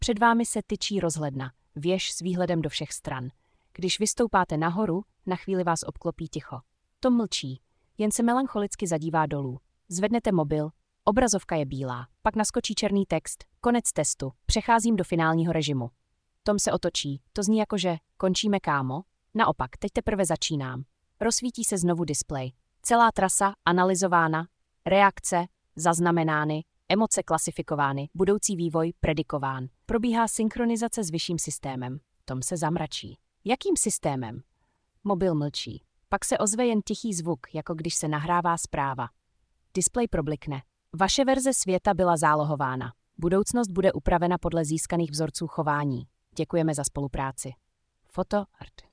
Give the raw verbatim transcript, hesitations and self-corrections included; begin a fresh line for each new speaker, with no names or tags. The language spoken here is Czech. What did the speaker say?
Před vámi se tyčí rozhledna, věž s výhledem do všech stran. Když vystoupáte nahoru, na chvíli vás obklopí ticho. Tom mlčí, jen se melancholicky zadívá dolů. Zvednete mobil, obrazovka je bílá, pak naskočí černý text, konec testu, přecházím do finálního režimu. Tom se otočí, to zní jako že, končíme kámo? Naopak, teď teprve začínám. Rozsvítí se znovu displej. Celá trasa analyzována, reakce zaznamenány, emoce klasifikovány, budoucí vývoj predikován. Probíhá synchronizace s vyšším systémem. Tom se zamračí. Jakým systémem? Mobil mlčí. Pak se ozve jen tichý zvuk, jako když se nahrává zpráva. Displej problikne. Vaše verze světa byla zálohována. Budoucnost bude upravena podle získaných vzorců chování. Děkujeme za spolupráci. Foto Art.